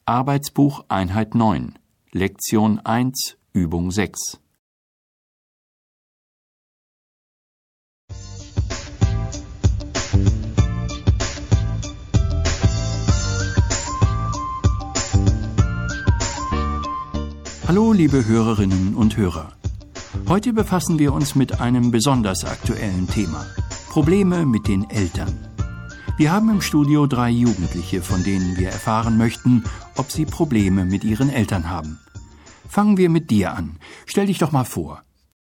Arbeitsbuch Einheit 9, Lektion 1, Übung 6. Hallo, liebe Hörerinnen und Hörer. Heute befassen wir uns mit einem besonders aktuellen Thema: Probleme mit den Eltern. Wir haben im Studio 3 Jugendliche, von denen wir erfahren möchten, ob sie Probleme mit ihren Eltern haben. Fangen wir mit dir an. Stell dich doch mal vor.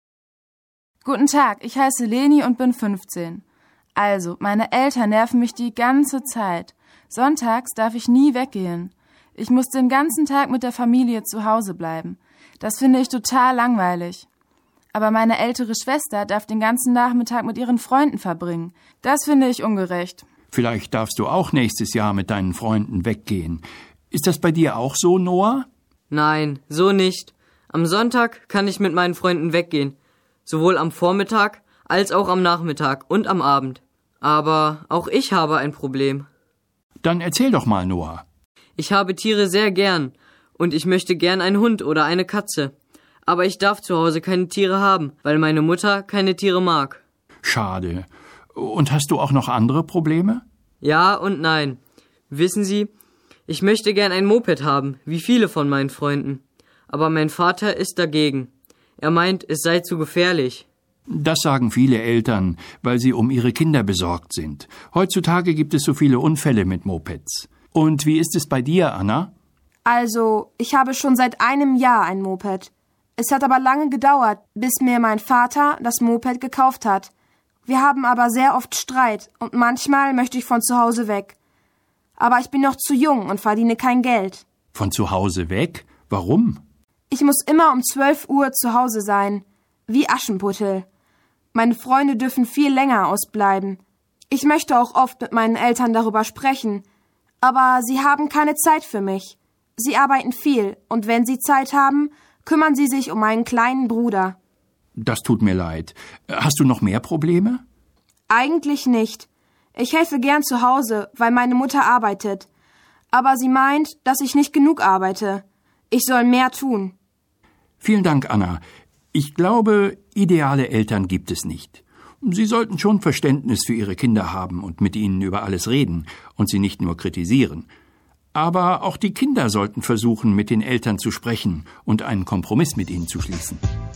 Guten Tag, ich heiße Leni und bin 15. Also, meine Eltern nerven mich die ganze Zeit. Sonntags darf ich nie weggehen. Ich muss den ganzen Tag mit der Familie zu Hause bleiben. Das finde ich total langweilig. Aber meine ältere Schwester darf den ganzen Nachmittag mit ihren Freunden verbringen. Das finde ich ungerecht. Vielleicht darfst du auch nächstes Jahr mit deinen Freunden weggehen. Ist das bei dir auch so, Noah? Nein, so nicht. Am Sonntag kann ich mit meinen Freunden weggehen. Sowohl am Vormittag als auch am Nachmittag und am Abend. Aber auch ich habe ein Problem. Dann erzähl doch mal, Noah. Ich habe Tiere sehr gern und ich möchte gern einen Hund oder eine Katze. Aber ich darf zu Hause keine Tiere haben, weil meine Mutter keine Tiere mag. Schade. Und hast du auch noch andere Probleme? Ja und nein. Wissen Sie, ich möchte gern ein Moped haben, wie viele von meinen Freunden. Aber mein Vater ist dagegen. Er meint, es sei zu gefährlich. Das sagen viele Eltern, weil sie um ihre Kinder besorgt sind. Heutzutage gibt es so viele Unfälle mit Mopeds. Und wie ist es bei dir, Anna? Also, ich habe schon seit einem Jahr ein Moped. Es hat aber lange gedauert, bis mir mein Vater das Moped gekauft hat. Wir haben aber sehr oft Streit und manchmal möchte ich von zu Hause weg. Aber ich bin noch zu jung und verdiene kein Geld. Von zu Hause weg? Warum? Ich muss immer um 12 Uhr zu Hause sein, wie Aschenputtel. Meine Freunde dürfen viel länger ausbleiben. Ich möchte auch oft mit meinen Eltern darüber sprechen, aber sie haben keine Zeit für mich. Sie arbeiten viel und wenn sie Zeit haben, kümmern sie sich um meinen kleinen Bruder. Das tut mir leid. Hast du noch mehr Probleme? Eigentlich nicht. Ich helfe gern zu Hause, weil meine Mutter arbeitet. Aber sie meint, dass ich nicht genug arbeite. Ich soll mehr tun. Vielen Dank, Anna. Ich glaube, ideale Eltern gibt es nicht. Sie sollten schon Verständnis für ihre Kinder haben und mit ihnen über alles reden und sie nicht nur kritisieren. Aber auch die Kinder sollten versuchen, mit den Eltern zu sprechen und einen Kompromiss mit ihnen zu schließen.